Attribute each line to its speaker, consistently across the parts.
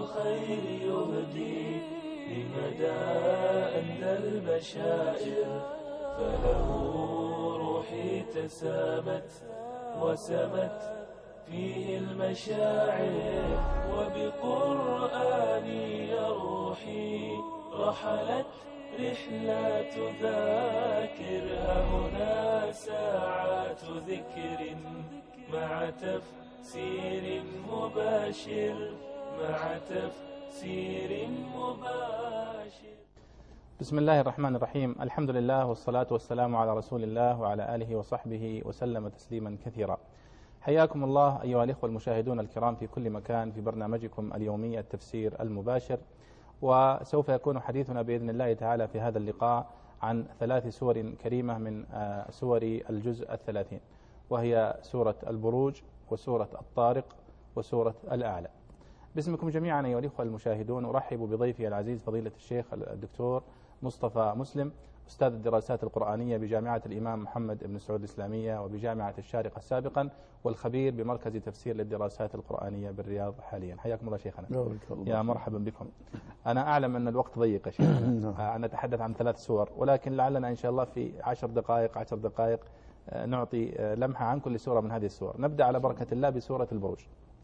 Speaker 1: الخير يهدي لمدى أندى البشائر، فله روحي تسامت وسمت فيه المشاعر، وبقرآني يا روحي رحلت رحلات ذاكر. هنا ساعات ذكر مع تفسير مباشر، مع تفسير مباشر.
Speaker 2: بسم الله الرحمن الرحيم. الحمد لله والصلاة والسلام على رسول الله وعلى آله وصحبه وسلم تسليما كثيرا. حياكم الله أيها الإخوة المشاهدون الكرام في كل مكان في برنامجكم اليومي التفسير المباشر. وسوف يكون حديثنا بإذن الله تعالى في هذا اللقاء عن 3 سور كريمة من سور الجزء 30، وهي سورة البروج وسورة الطارق وسورة الأعلى. باسمكم جميعا أيها الإخوة المشاهدون أرحب بضيفي العزيز فضيلة الشيخ الدكتور مصطفى مسلم، أستاذ الدراسات القرآنية بجامعة الإمام محمد بن سعود الإسلامية وبجامعة الشارقة سابقا، والخبير بمركز تفسير للدراسات القرآنية بالرياض حاليا. حياكم الله شيخنا. يا مرحبا بكم. أنا أعلم أن الوقت ضيق يا شيخنا، أنا أتحدث عن 3 سور، ولكن لعلنا إن شاء الله في 10 دقائق نعطي لمحة عن كل سورة من هذه السور. نبدأ على بركة الله بسورة البروج.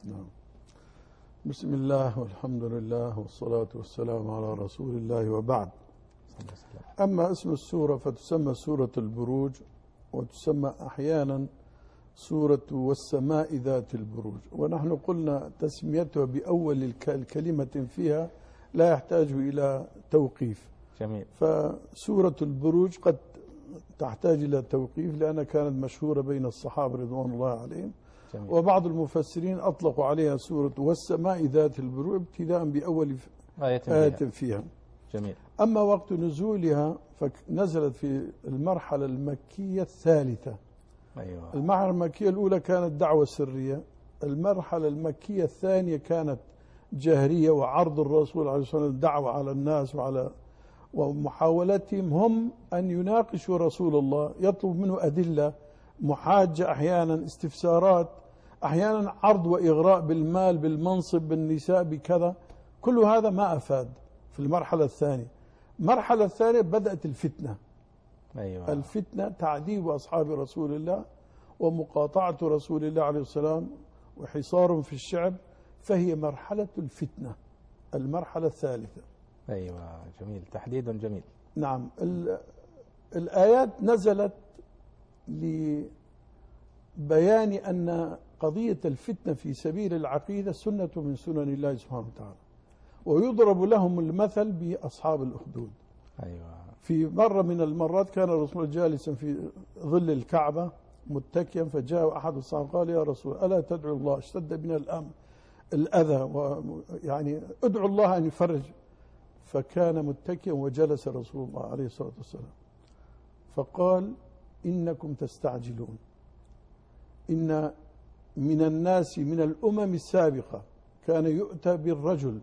Speaker 3: بسم الله والحمد لله والصلاة والسلام على رسول الله، وبعد. أما اسم السورة فتسمى سورة البروج، وتسمى أحيانا سورة والسماء ذات البروج، ونحن قلنا تسميتها بأول الكلمة فيها لا يحتاج إلى توقيف.
Speaker 2: جميل.
Speaker 3: فسورة البروج قد تحتاج إلى توقيف لأنها كانت مشهورة بين الصحابة رضوان الله عليهم. جميل. وبعض المفسرين أطلقوا عليها سورة والسماء ذات البروج ابتداء بأول آية فيها.
Speaker 2: جميل.
Speaker 3: أما وقت نزولها فنزلت في المرحلة المكية الثالثة.
Speaker 2: أيوة.
Speaker 3: المرحلة المكية الأولى كانت دعوة سرية، المرحلة المكية الثانية كانت جاهرية، وعرض الرسول عليه الصلاة والسلام الدعوة على الناس ومحاولتهم هم أن يناقشوا رسول الله، يطلب منه أدلة، محاجة، أحيانا استفسارات، أحيانا عرض وإغراء بالمال بالمنصب بالنساء بكذا. كل هذا ما أفاد في المرحلة الثانية. المرحلة الثانية بدأت الفتنة.
Speaker 2: أيوة.
Speaker 3: الفتنة تعذيب أصحاب رسول الله ومقاطعة رسول الله عليه السلام وحصار في الشعب، فهي مرحلة الفتنة، المرحلة الثالثة.
Speaker 2: أيوة. جميل، تحديد جميل.
Speaker 3: نعم. الآيات نزلت لبيان أن قضية الفتنة في سبيل العقيدة سنة من سنن الله سبحانه وتعالى، ويضرب لهم المثل بأصحاب الأخدود.
Speaker 2: أيوة. في
Speaker 3: مرة من المرات كان الرسول جالسا في ظل الكعبة متكيا، فجاء أحد الصحابة قال: يا رسول ألا تدعو الله، اشتد بنا الأذى، ويعني ادعو الله أن يفرج. فكان متكيا وجلس رسول الله عليه الصلاة والسلام فقال: إنكم تستعجلون، إن من الناس من الأمم السابقة كان يؤتى بالرجل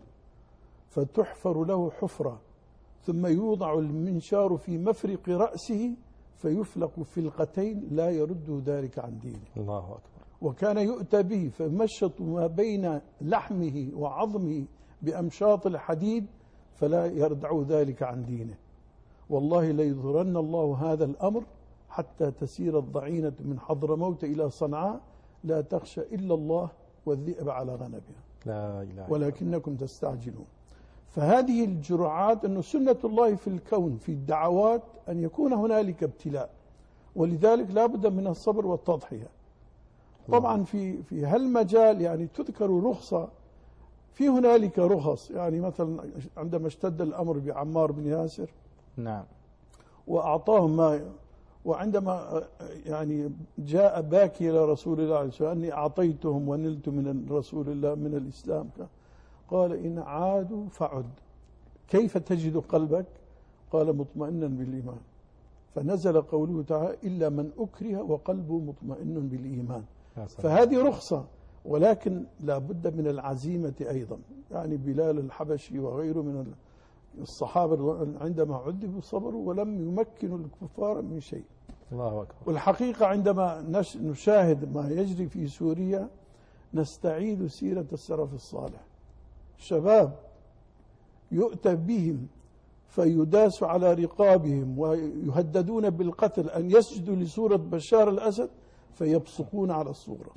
Speaker 3: فتحفر له حفرة ثم يوضع المنشار في مفرق رأسه فيفلق فلقتين لا يرد ذلك عن دينه.
Speaker 2: الله أكبر.
Speaker 3: وكان يؤتى به فيمشط ما بين لحمه وعظمه بأمشاط الحديد فلا يردع ذلك عن دينه. والله ليظهرن الله هذا الأمر حتى تسير الضعينة من حضرموت إلى صنعاء لا تخشى إلا الله والذئب على غنمها.
Speaker 2: لا إله.
Speaker 3: ولكنكم تستعجلون. فهذه الجرعات أن سنة الله في الكون في الدعوات أن يكون هنالك ابتلاء، ولذلك لا بد من الصبر والتضحية. طبعا في هالمجال يعني تذكر رخصة، في هنالك رخص، يعني مثلا عندما اشتد الأمر بعمار بن ياسر،
Speaker 2: نعم،
Speaker 3: وأعطاهم ما، وعندما يعني جاء باكي إلى رسول الله عليه الصلاة والسلام أني أعطيتهم ونلت من رسول الله من الإسلام، قال: إن عادوا فعد. كيف تجد قلبك؟ قال: مطمئنا بالإيمان. فنزل قوله تعالى: إلا من أكره وقلبه مطمئن بالإيمان. فهذه رخصة، ولكن لا بد من العزيمة أيضا. يعني بلال الحبشي وغيره من الصحابة عندما عذبوا صبروا ولم يمكنوا الكفار من شيء.
Speaker 2: الله أكبر.
Speaker 3: والحقيقة عندما نشاهد ما يجري في سوريا نستعيد سيرة السلف الصالح. شباب يؤتى بهم فيداس على رقابهم ويهددون بالقتل أن يسجدوا لصورة بشار الأسد فيبصقون على الصورة.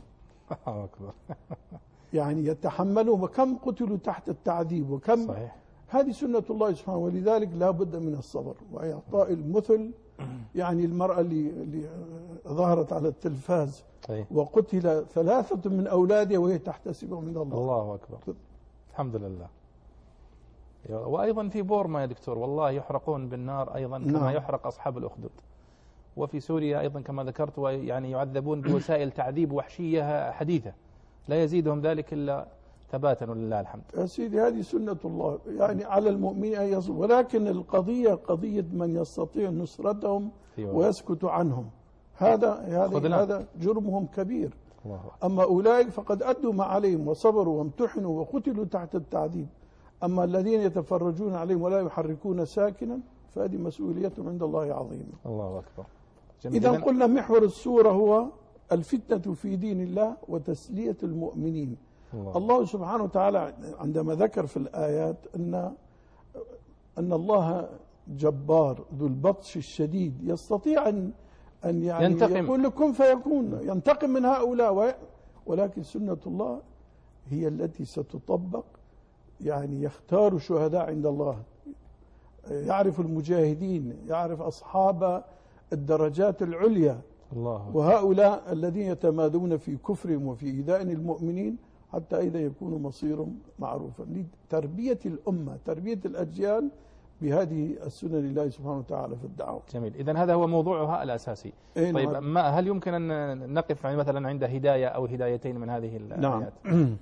Speaker 3: يعني يتحملون، وكم قتلوا تحت التعذيب وكم. صحيح. هذه سنة الله سبحانه، ولذلك لا بد من الصبر وإعطاء المثل. يعني المرأة اللي ظهرت على التلفاز وقتل 3 من أولادها وهي تحتسبه من الله.
Speaker 2: الله أكبر. الحمد لله. وأيضا في بورما يا دكتور والله يحرقون بالنار أيضا كما يحرق أصحاب الأخدود. وفي سوريا أيضا كما ذكرت يعني يعذبون بوسائل تعذيب وحشية حديثة لا يزيدهم ذلك إلا ثباتا ولله الحمد.
Speaker 3: يا سيدي هذه سنة الله، يعني على المؤمنين أن يصبروا، ولكن القضية قضية من يستطيع نصرتهم ويسكت عنهم. هذا جرمهم كبير. أما أولئك فقد أدوا ما عليهم وصبروا وامتحنوا وقتلوا تحت التعذيب. أما الذين يتفرجون عليهم ولا يحركون ساكنا فهذه مسؤوليتهم عند الله عظيمة.
Speaker 2: الله أكبر.
Speaker 3: إذا قلنا محور السورة هو الفتنة في دين الله وتسلية المؤمنين. الله سبحانه وتعالى عندما ذكر في الآيات أن الله جبار ذو البطش الشديد يستطيع أن يعني يقول لكم فيكون، ينتقم من هؤلاء، ولكن سنة الله هي التي ستطبق. يعني يختار شهداء عند الله، يعرف المجاهدين، يعرف أصحاب الدرجات العليا. وهؤلاء الذين يتمادون في كفرهم وفي إيذاء المؤمنين حتى إذا يكون مصيرهم معروفا. لتربية الأمة، تربية الأجيال بهذه السنة لله سبحانه وتعالى في الدعوة.
Speaker 2: جميل. إذن هذا هو موضوعها الأساسي. طيب هل يمكن أن نقف مثلا عند هداية أو هدايتين من هذه الآيات؟
Speaker 3: نعم.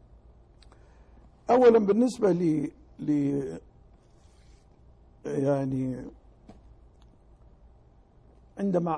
Speaker 3: أولا بالنسبة يعني عندما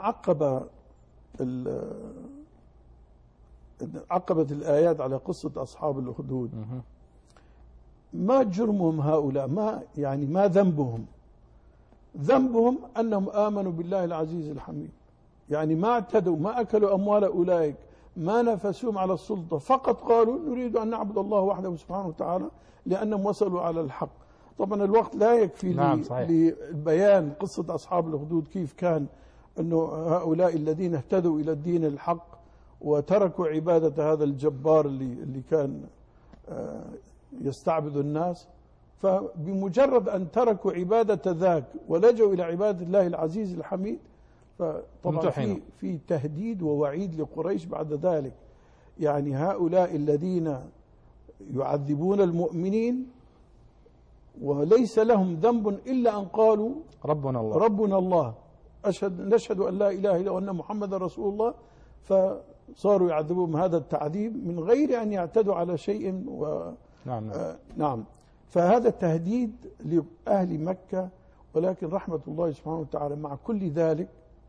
Speaker 3: عقبت الآيات على قصة أصحاب الأخدود، ما جرمهم هؤلاء؟ ما ذنبهم؟ ذنبهم أنهم آمنوا بالله العزيز الحميد. يعني ما اعتدوا، ما أكلوا أموال أولئك، ما نافسوهم على السلطة، فقط قالوا نريد أن نعبد الله وحده سبحانه وتعالى لأنهم وصلوا على الحق. طبعا الوقت لا يكفي لبيان قصة أصحاب الأخدود كيف كان أنه هؤلاء الذين اهتدوا إلى الدين الحق وتركوا عبادة هذا الجبار اللي كان يستعبد الناس، فبمجرد أن تركوا عبادة ذاك ولجوا إلى عبادة الله العزيز الحميد فطبعا في تهديد ووعيد لقريش بعد ذلك. يعني هؤلاء الذين يعذبون المؤمنين وليس لهم ذنب إلا أن قالوا ربنا الله نشهد أن لا إله إلا وأن محمد رسول الله، فصاروا يعذبون هذا التعذيب من غير أن يعتدوا على شيء. نعم. فهذا تهديد لأهل مكة، ولكن رحمة الله سبحانه وتعالى مع كل ذلك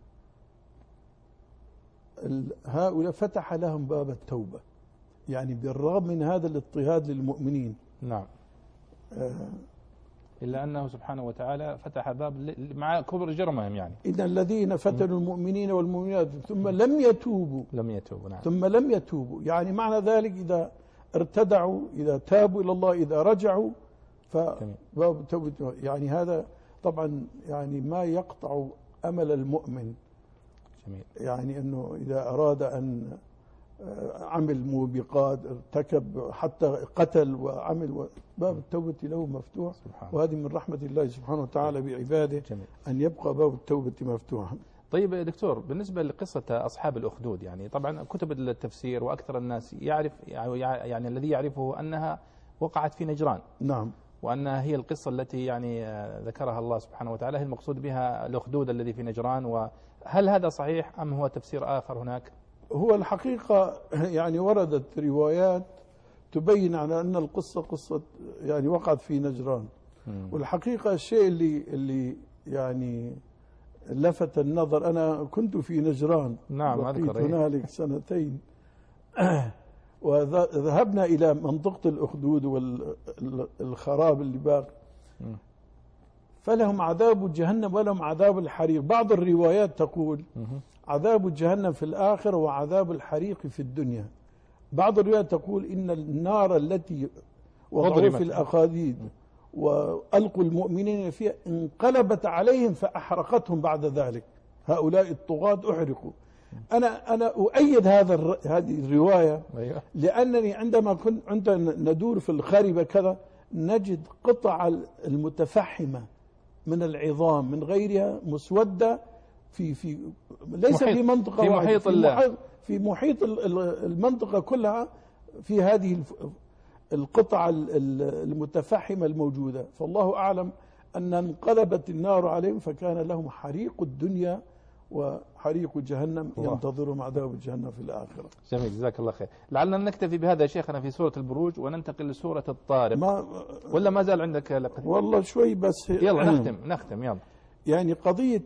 Speaker 3: هؤلاء فتح لهم باب التوبة. يعني بالرغم من هذا الاضطهاد للمؤمنين،
Speaker 2: نعم، إلا أنه سبحانه وتعالى فتح باب مع كبر جرمهم. يعني
Speaker 3: إن الذين فتنوا المؤمنين والمؤمنات ثم لم يتوبوا
Speaker 2: نعم.
Speaker 3: ثم لم يتوبوا، يعني معنى ذلك إذا ارتدعوا، إذا تابوا إلى الله، إذا رجعوا فباب التوبة. يعني هذا طبعا يعني ما يقطع أمل المؤمن.
Speaker 2: جميل.
Speaker 3: يعني أنه إذا أراد أن عمل موبقات، ارتكب حتى قتل وعمل، باب التوبة له مفتوح. وهذه من رحمة الله سبحانه وتعالى بعباده.
Speaker 2: جميل.
Speaker 3: أن يبقى باب التوبة مفتوحا.
Speaker 2: طيب يا دكتور، بالنسبة لقصة أصحاب الأخدود، يعني طبعا كتب التفسير وأكثر الناس يعرف، يعني الذي يعرفه أنها وقعت في نجران.
Speaker 3: نعم.
Speaker 2: وأنها هي القصة التي يعني ذكرها الله سبحانه وتعالى، هي المقصود بها الأخدود الذي في نجران. وهل هذا صحيح أم هو تفسير آخر هناك؟
Speaker 3: هو الحقيقة يعني وردت روايات تبين على أن القصة قصة يعني وقعت في نجران. والحقيقة الشيء اللي يعني لفت النظر، أنا كنت في نجران.
Speaker 2: نعم،
Speaker 3: بقيت هنالك 2 وذهبنا إلى منطقة الأخدود والخراب اللي باقي، فلهم عذاب جهنم ولهم عذاب الحريق. بعض الروايات تقول عذاب جهنم في الآخرة وعذاب الحريق في الدنيا. بعض الروايات تقول إن النار التي وضعوا في الأخاديد وألقوا المؤمنين فيها انقلبت عليهم فأحرقتهم بعد ذلك. هؤلاء الطغاة أحرقوا. أنا أؤيد هذه الرواية، لأنني عندما كنت ندور في الخاربة كذا نجد قطع المتفحمة من العظام من غيرها مسودة في ليس في منطقة واحدة، في محيط المنطقة كلها، في هذه القطع المتفحمة الموجودة. فالله أعلم أن انقلبت النار عليهم فكان لهم حريق الدنيا وحريق جهنم ينتظرهم عذاب جهنم في الآخرة.
Speaker 2: جميل، جزاك الله خير. لعلنا نكتفي بهذا يا شيخنا في سورة البروج وننتقل لسورة الطارق، ولا ما زال عندك لقد؟
Speaker 3: والله شوي بس.
Speaker 2: يلا نختم يلا.
Speaker 3: يعني قضية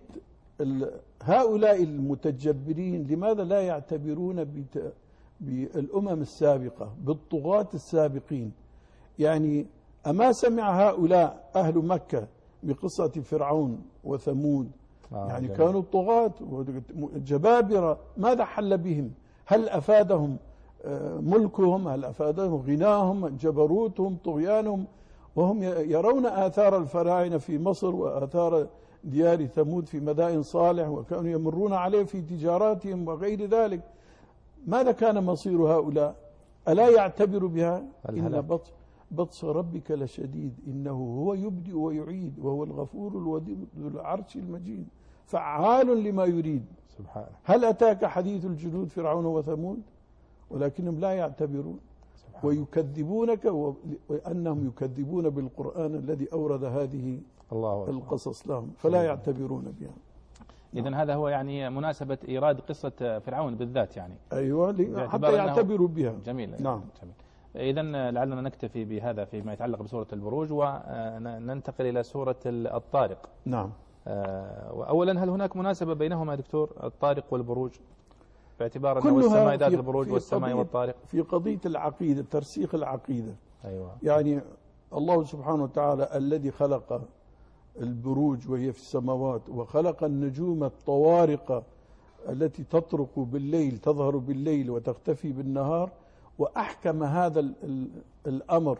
Speaker 3: هؤلاء المتجبرين لماذا لا يعتبرون بالأمم السابقة، بالطغاة السابقين؟ يعني أما سمع هؤلاء أهل مكة بقصة فرعون وثمود؟ يعني جميل. كانوا طغاة جبابرة، ماذا حل بهم؟ هل أفادهم ملكهم؟ هل أفادهم غناهم، جبروتهم، طغيانهم؟ وهم يرون آثار الفراعنة في مصر وآثار ديار ثمود في مدائن صالح، وكانوا يمرون عليه في تجاراتهم وغير ذلك. ماذا كان مصير هؤلاء؟ ألا يعتبر بها؟ إن بطش ربك لشديد إنه هو يبدئ ويعيد وهو الغفور الودود ذو العرش المجيد فعال لما يريد.
Speaker 2: سبحانه.
Speaker 3: هل أتاك حديث الجنود فرعون وثمود؟ ولكنهم لا يعتبرون ويكذبونك، وأنهم يكذبون بالقرآن الذي أورد هذه القصص لهم فلا يعتبرون بها.
Speaker 2: إذن هذا هو يعني مناسبة إيراد قصة فرعون بالذات يعني.
Speaker 3: أيوة، حتى يعتبروا بها.
Speaker 2: جميل.
Speaker 3: نعم.
Speaker 2: جميل. إذن لعلنا نكتفي بهذا فيما يتعلق بسورة البروج وننتقل إلى سورة الطارق.
Speaker 3: نعم.
Speaker 2: وأولا هل هناك مناسبة بينهما يا دكتور، الطارق والبروج، باعتبار أنه السماء ذات البروج والسماء والطارق؟
Speaker 3: في قضية العقيدة، ترسيخ العقيدة.
Speaker 2: أيوة.
Speaker 3: يعني الله سبحانه وتعالى الذي خلق البروج وهي في السماوات، وخلق النجوم الطوارق التي تطرق بالليل، تظهر بالليل وتختفي بالنهار، وأحكم هذا الأمر.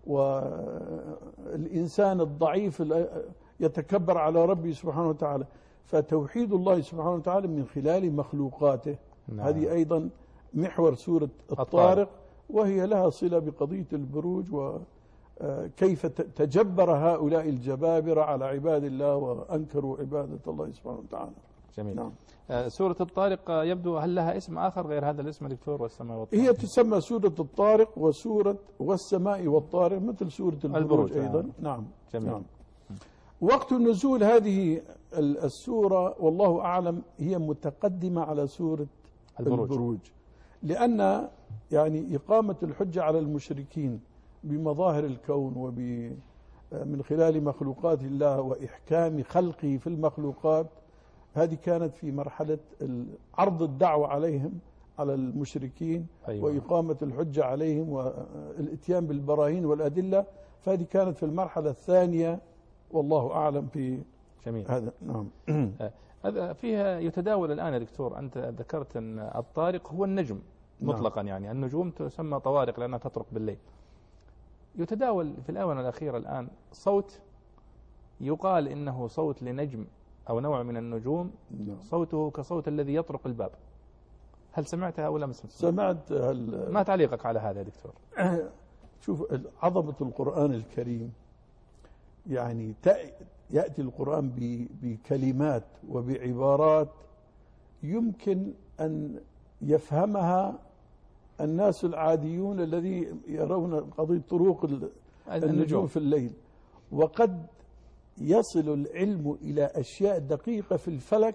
Speaker 3: والإنسان الضعيف يتكبر على ربه سبحانه وتعالى، فتوحيد الله سبحانه وتعالى من خلال مخلوقاته. نعم. هذه أيضا محور سورة الطارق، وهي لها صلة بقضية البروج وكيف تجبر هؤلاء الجبابرة على عباد الله وأنكروا عبادة الله سبحانه وتعالى.
Speaker 2: جميل.
Speaker 3: نعم.
Speaker 2: سورة الطارق يبدو هل لها اسم آخر غير هذا الاسم دكتور، والسماء والطارق؟
Speaker 3: هي تسمى سورة الطارق وسورة والسماء والطارق، مثل سورة البروج أيضا. نعم.
Speaker 2: جميل.
Speaker 3: نعم. وقت نزول هذه السورة والله أعلم هي متقدمة على سورة البروج، لأن يعني إقامة الحجة على المشركين بمظاهر الكون من خلال مخلوقات الله وإحكام خلقه في المخلوقات، هذه كانت في مرحلة عرض الدعوة عليهم، على المشركين. أيوة. وإقامة الحجة عليهم والإتيان بالبراهين والأدلة، فهذه كانت في المرحلة الثانية والله أعلم في
Speaker 2: جميل.
Speaker 3: هذا. نعم.
Speaker 2: هذا فيها يتداول الآن يا دكتور، أنت ذكرت أن الطارق هو النجم مطلقا. نعم. يعني النجوم تسمى طوارق لأنها تطرق بالليل. يتداول في الآونة الأخيرة الآن صوت يقال إنه صوت لنجم أو نوع من النجوم. نعم. صوته كصوت الذي يطرق الباب. هل سمعتها أو لم
Speaker 3: سمعت؟
Speaker 2: ما تعليقك على هذا يا دكتور؟
Speaker 3: شوف عظمة القرآن الكريم، يعني يأتي القرآن بكلمات وبعبارات يمكن أن يفهمها الناس العاديون الذي يرون قضية طروق النجوم في الليل، وقد يصل العلم إلى أشياء دقيقة في الفلك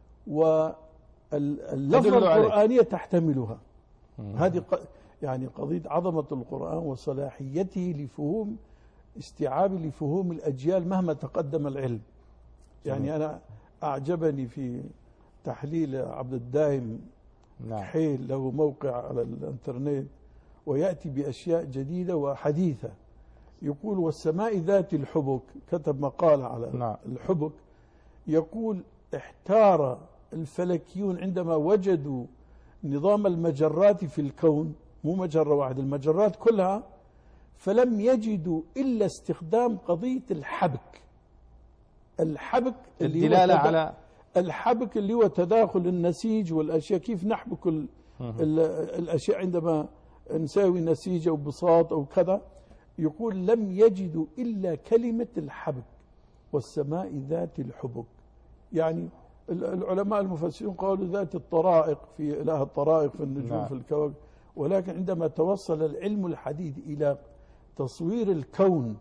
Speaker 3: واللفظة القرآنية تحتملها. هذه يعني قضية عظمة القرآن وصلاحيته لفهوم استيعاب لفهوم الأجيال مهما تقدم العلم. يعني أنا أعجبني في تحليل عبد الدائم. نعم. حيل له موقع على الانترنت ويأتي بأشياء جديدة وحديثة. يقول والسماء ذات الحبك، كتب مقالة على
Speaker 2: نعم.
Speaker 3: الحبك، يقول احتار الفلكيون عندما وجدوا نظام المجرات في الكون، مو مجرة واحدة، المجرات كلها، فلم يجدوا إلا استخدام قضية الحبك. الحبك اللي
Speaker 2: الدلالة على
Speaker 3: الحبك اللي هو تداخل النسيج والأشياء، كيف نحبك الأشياء عندما نساوي نسيج أو بساط أو كذا. يقول لم يجدوا إلا كلمة الحبك والسماء ذات الحبك. يعني العلماء المفسرين قالوا ذات الطرائق، في إله الطرائق في النجوم في الكواكب، ولكن عندما توصل العلم الحديث إلى تصوير الكون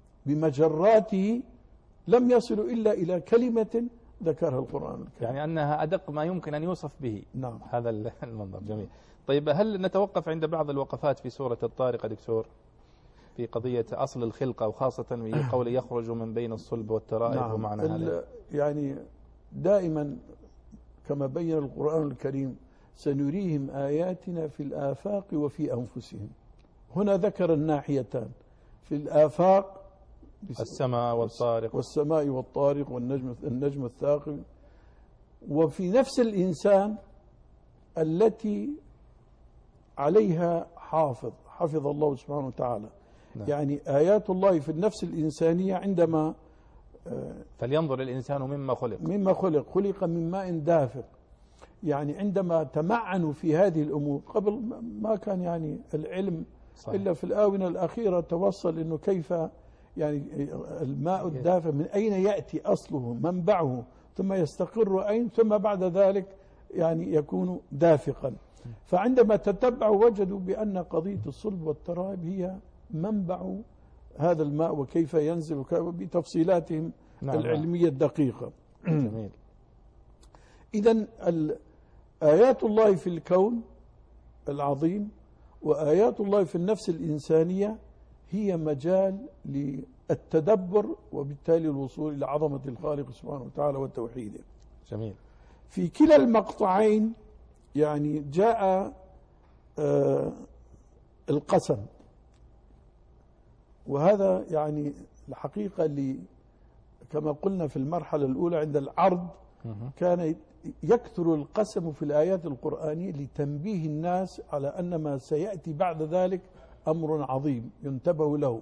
Speaker 3: بمجراته لم يصلوا إلا إلى كلمة ذكرها القرآن الكريم.
Speaker 2: يعني أنها أدق ما يمكن أن يوصف به.
Speaker 3: نعم.
Speaker 2: هذا المنظر جميل. طيب هل نتوقف عند بعض الوقفات في سورة الطارق دكتور في قضية أصل الخلقة، وخاصة في قول يخرج من بين الصلب والترائب؟
Speaker 3: نعم.
Speaker 2: ومعنى هذا
Speaker 3: يعني دائما كما بين القرآن الكريم سنريهم آياتنا في الآفاق وفي أنفسهم. هنا ذكر الناحيتان، في الآفاق
Speaker 2: السماء والطارق،
Speaker 3: والسماء والطارق والنجم الثاقب، وفي نفس الإنسان التي عليها حفظ الله سبحانه وتعالى.
Speaker 2: نعم.
Speaker 3: يعني آيات الله في النفس الإنسانية عندما
Speaker 2: فلينظر الإنسان مما
Speaker 3: خلق من ماء دافق. يعني عندما تمعنوا في هذه الأمور، قبل ما كان يعني العلم صحيح. إلا في الآونة الأخيرة توصل إنه كيف يعني الماء الدافق من أين يأتي أصله منبعه، ثم يستقر أين، ثم بعد ذلك يعني يكون دافقا. فعندما تتبعوا وجدوا بأن قضية الصلب والترائب هي منبع هذا الماء وكيف ينزل بتفصيلاتهم العلمية الدقيقة.
Speaker 2: جميل.
Speaker 3: إذن آيات الله في الكون العظيم وآيات الله في النفس الإنسانية هي مجال للتدبر وبالتالي الوصول إلى عظمة الخالق سبحانه وتعالى وتوحيده.
Speaker 2: جميل.
Speaker 3: في كلا المقطعين يعني جاء القسم، وهذا يعني الحقيقة كما قلنا في المرحلة الأولى عند العرض كان يكثر القسم في الآيات القرآنية لتنبيه الناس على أن ما سيأتي بعد ذلك أمر عظيم ينتبه له.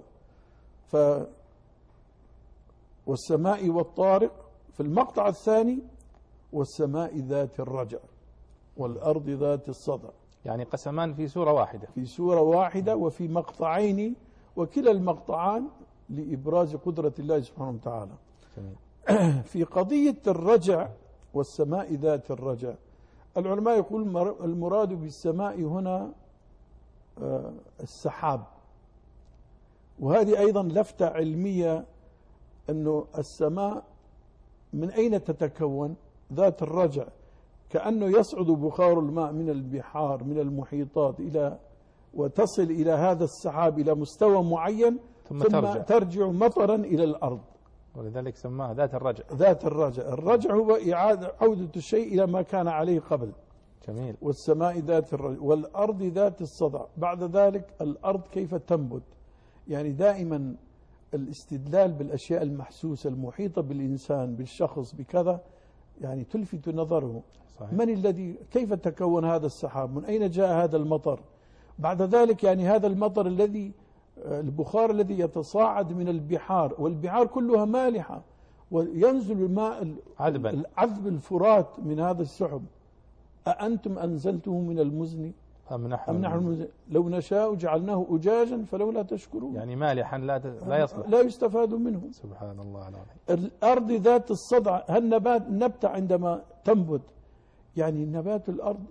Speaker 3: والسماء والطارق في المقطع الثاني، والسماء ذات الرجع والأرض ذات الصدع.
Speaker 2: يعني قسمان في سورة واحدة،
Speaker 3: في سورة واحدة وفي مقطعين، وكلا المقطعان لإبراز قدرة الله سبحانه وتعالى. في قضية الرجع والسماء ذات الرجع، العلماء يقول المراد بالسماء هنا السحاب، وهذه أيضا لفتة علمية أنه السماء من أين تتكون؟ ذات الرجع، كأنه يصعد بخار الماء من البحار من المحيطات وتصل إلى هذا السحاب إلى مستوى معين ثم ترجع مطرا إلى الأرض،
Speaker 2: ولذلك سماها ذات الرجع.
Speaker 3: ذات الرجع. الرجع هو عودة الشيء إلى ما كان عليه قبل.
Speaker 2: جميل.
Speaker 3: والسماء ذات الرجع والأرض ذات الصدع. بعد ذلك الأرض كيف تنبت؟ يعني دائما الاستدلال بالأشياء المحسوسة المحيطة بالإنسان بالشخص بكذا يعني تلفت نظره. صحيح. من الذي كيف تكون هذا السحاب؟ من أين جاء هذا المطر؟ بعد ذلك يعني هذا المطر البخار الذي يتصاعد من البحار، والبحار كلها مالحة، وينزل الماء العذب الفرات من هذا السحب. أأنتم أنزلته من المزن
Speaker 2: أم نحن
Speaker 3: المزن؟ لو نشاء جعلناه أجاجا فلولا تشكرون.
Speaker 2: يعني مالحا لا يصلح،
Speaker 3: لا يستفاد منه.
Speaker 2: سبحان الله العظيم.
Speaker 3: الأرض ذات الصدع، النبتة عندما تنبت يعني نبات الأرض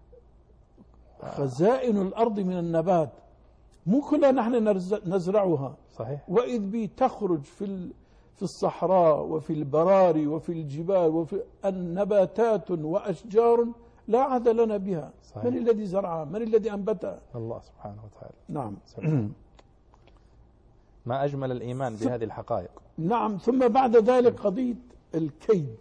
Speaker 3: خزائن الأرض من النبات مو كلها نحن نزرعها.
Speaker 2: صحيح.
Speaker 3: وإذ بي تخرج في الصحراء وفي البراري وفي الجبال وفي النباتات وأشجار لا عهد لنا بها. صحيح. من الذي زرعها؟ من الذي أنبتها؟
Speaker 2: الله سبحانه وتعالى.
Speaker 3: نعم.
Speaker 2: ما أجمل الإيمان بهذه الحقائق.
Speaker 3: نعم. ثم بعد ذلك قضية الكيد.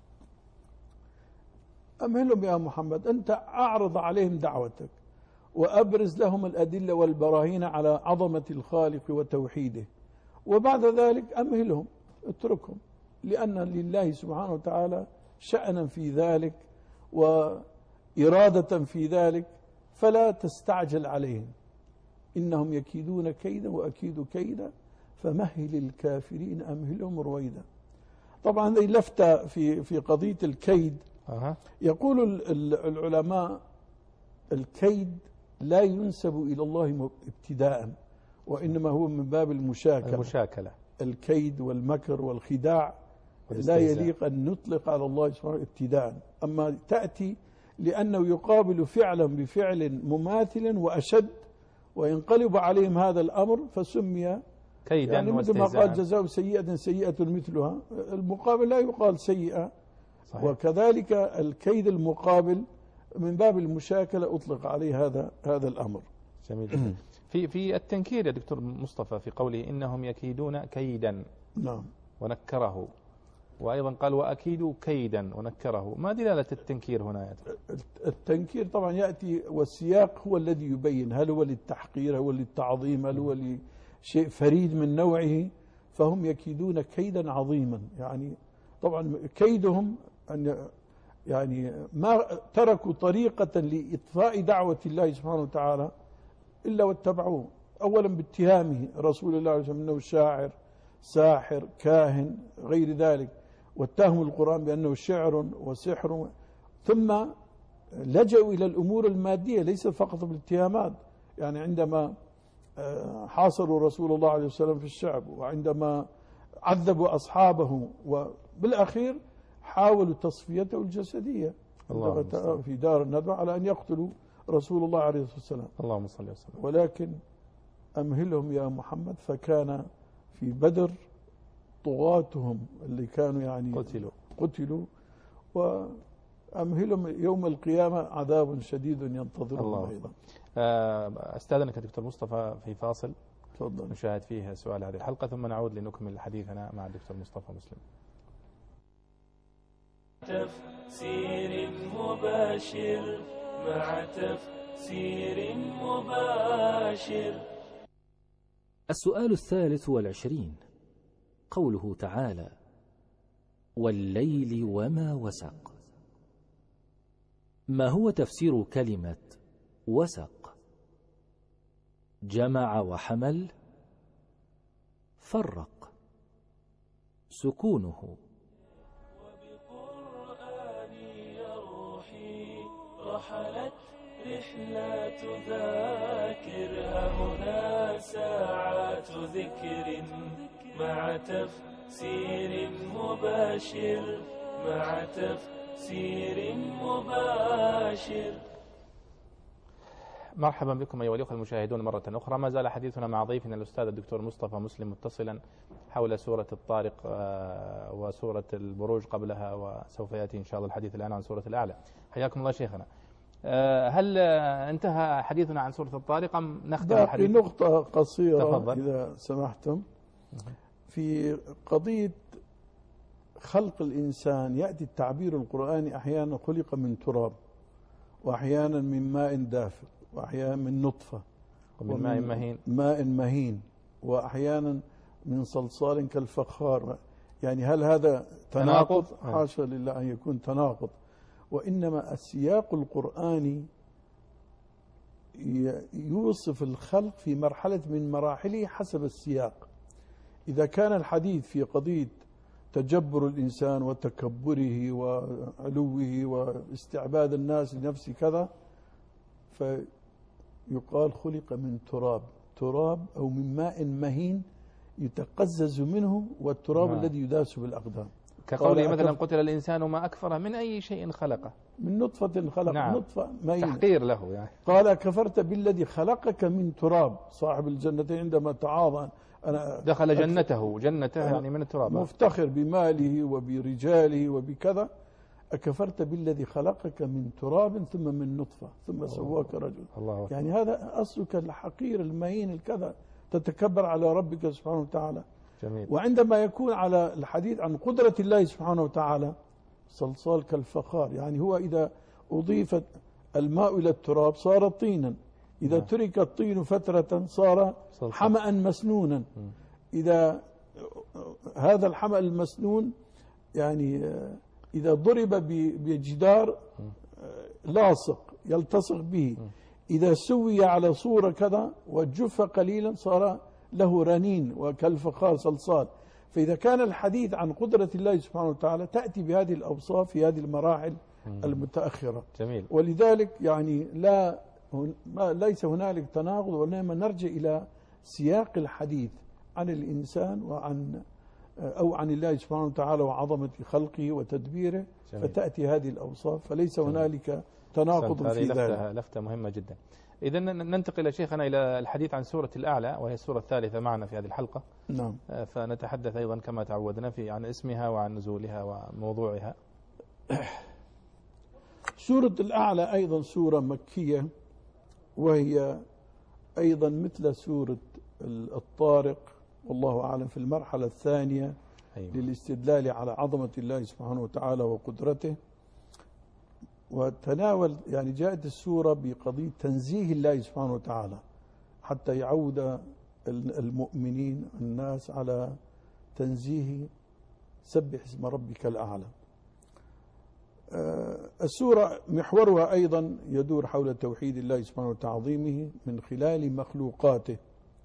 Speaker 3: أمهلهم يا محمد، أنت أعرض عليهم دعوتك وأبرز لهم الأدلة والبراهين على عظمة الخالق وتوحيده، وبعد ذلك أمهلهم، اتركهم، لأن لله سبحانه وتعالى شأنا في ذلك وإرادة في ذلك، فلا تستعجل عليهم. إنهم يكيدون كيدا وأكيد كيدا فمهل الكافرين أمهلهم رويدا. طبعا هذه لفتة في قضية الكيد. يقول العلماء الكيد لا ينسب إلى الله ابتداء، وإنما هو من باب المشاكلة. الكيد والمكر والخداع لا يليق أن نطلق على الله سبحانه ابتداء، أما تأتي لأنه يقابل فعلا بفعل مماثل وأشد وينقلب عليهم هذا الأمر فسمي
Speaker 2: كيدا
Speaker 3: يعني مثل ما قال جزاء سيئة سيئة مثلها، المقابل لا يقال سيئة. صحيح. وكذلك الكيد المقابل من باب المشاكلة أطلق عليه هذا الأمر.
Speaker 2: جميل. في التنكير يا دكتور مصطفى في قوله إنهم يكيدون كيدا،
Speaker 3: نعم،
Speaker 2: ونكره، وأيضا قال وأكيد كيدا ونكره، ما دلالة التنكير هنا يا دكتور؟
Speaker 3: التنكير طبعا يأتي والسياق هو الذي يبين هل هو للتحقير، هل هو للتعظيم، هل هو لشيء فريد من نوعه. فهم يكيدون كيدا عظيما، يعني طبعا كيدهم أن يعني ما تركوا طريقة لإطفاء دعوة الله سبحانه وتعالى إلا واتبعوه، أولا باتهامه رسول الله عليه وسلم أنه شاعر ساحر كاهن غير ذلك، واتهموا القرآن بأنه شعر وسحر، ثم لجأوا إلى الأمور المادية ليس فقط بالاتهامات. يعني عندما حاصروا رسول الله عليه وسلم في الشعب، وعندما عذبوا أصحابه، وبالأخير حاولوا تصفيته الجسدية في دار الندوة على أن يقتلوا رسول الله عليه الصلاة والسلام.
Speaker 2: اللهم صل وسلم.
Speaker 3: ولكن أمهلهم يا محمد، فكان في بدر طغاتهم اللي كانوا يعني قتلوا وأمهلهم يوم القيامة عذاب شديد ينتظرهم أيضا.
Speaker 2: أستاذنك دكتور مصطفى في فاصل
Speaker 3: تفضل
Speaker 2: نشاهد فيه سؤال هذه الحلقة، ثم نعود لنكمل حديثنا مع الدكتور مصطفى مسلم.
Speaker 1: تفسير مباشر مع تفسير مباشر.
Speaker 4: السؤال 23، قوله تعالى والليل وما وسق، ما هو تفسير كلمة وسق؟ جمع وحمل، فرق، سكونه.
Speaker 1: وبقرآني يا روحي رحلت رحلات ذاكرها هنا ساعات ذكر مع تفسير مباشر مع تفسير مباشر.
Speaker 2: مرحبا بكم أيها الأخوة المشاهدون مرة أخرى. ما زال حديثنا مع ضيفنا الأستاذ الدكتور مصطفى مسلم متصلا حول سورة الطارق وسورة البروج قبلها، وسوف يأتي إن شاء الله الحديث الآن عن سورة الأعلى. حياكم الله شيخنا. هل انتهى حديثنا عن سورة الطارق أم نختم الحديث؟
Speaker 3: نقطة قصيرة
Speaker 2: تفضل.
Speaker 3: إذا سمحتم. في قضية خلق الإنسان يأتي التعبير القرآني أحيانا خلق من تراب، وأحيانا من ماء دافئ، وأحيانا من نطفة،
Speaker 2: ومن
Speaker 3: ماء مهين، وأحيانا من صلصال كالفخار. يعني هل هذا تناقض؟ حاشا لله أن يكون تناقض، وإنما السياق القرآني يوصف الخلق في مرحلة من مراحله حسب السياق. إذا كان الحديث في قضية تجبر الإنسان وتكبره وعلوه واستعباد الناس لنفسه كذا، فيقال خلق من تراب أو من ماء مهين يتقزز منه، والتراب الذي يداس بالأقدام.
Speaker 2: كقوله مثلا قتل الإنسان ما أكفره من أي شيء خلقه،
Speaker 3: من نطفة خلق.
Speaker 2: نعم.
Speaker 3: نطفة مهينة،
Speaker 2: تحقير له يعني.
Speaker 3: قال كفرت بالذي خلقك من تراب. صاحب الجنتين عندما تعاظم أنا
Speaker 2: دخل جنته يعني من التراب،
Speaker 3: مفتخر بماله وبرجاله وبكذا. أكفرت بالذي خلقك من تراب ثم من نطفة ثم سواك رجل.
Speaker 2: الله.
Speaker 3: يعني هذا أصلك الحقير المهين الكذا، تتكبر على ربك سبحانه وتعالى.
Speaker 2: جميل.
Speaker 3: وعندما يكون على الحديث عن قدرة الله سبحانه وتعالى صلصال كالفخار، يعني هو إذا أضيفت الماء إلى التراب صار طينا، إذا ترك الطين فترة صار حمأ مسنونا. إذا هذا الحمأ المسنون يعني إذا ضرب بجدار لاصق يلتصق به، إذا سوي على صورة كذا وجف قليلا صار له رنين وكالفخار صلصال. فإذا كان الحديث عن قدرة الله سبحانه وتعالى تأتي بهذه الأوصاف في هذه المراحل المتأخرة.
Speaker 2: جميل.
Speaker 3: ولذلك يعني ليس هنالك تناقض، وإنما نرجع إلى سياق الحديث عن الإنسان عن الله سبحانه وتعالى وعظمة خلقه وتدبيره. جميل. فتأتي هذه الأوصاف، فليس
Speaker 2: جميل.
Speaker 3: هنالك تناقض في ذلك.
Speaker 2: لفتة مهمة جدا. إذا ننتقل شيخنا إلى الحديث عن سورة الأعلى، وهي السورة الثالثة معنا في هذه الحلقة.
Speaker 3: نعم.
Speaker 2: فنتحدث أيضا كما تعودنا عن اسمها وعن نزولها وموضوعها.
Speaker 3: سورة الأعلى أيضا سورة مكية، وهي أيضا مثل سورة الطارق والله أعلم في المرحلة الثانية. أيوة. للاستدلال على عظمة الله سبحانه وتعالى وقدرته. وتناول يعني جاءت السورة بقضية تنزيه الله سبحانه وتعالى حتى يعود المؤمنين الناس على تنزيه سبح اسم ربك الأعلى. السورة محورها أيضا يدور حول توحيد الله سبحانه وتعظيمه من خلال مخلوقاته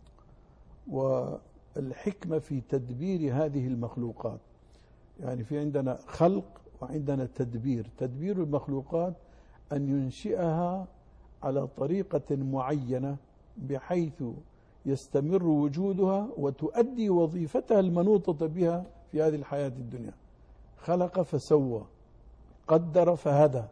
Speaker 3: والحكمة في تدبير هذه المخلوقات. يعني في عندنا خلق وعندنا تدبير المخلوقات أن ينشئها على طريقة معينة بحيث يستمر وجودها وتؤدي وظيفتها المنوطة بها في هذه الحياة الدنيا. خلق فسوى، قدر فهدى،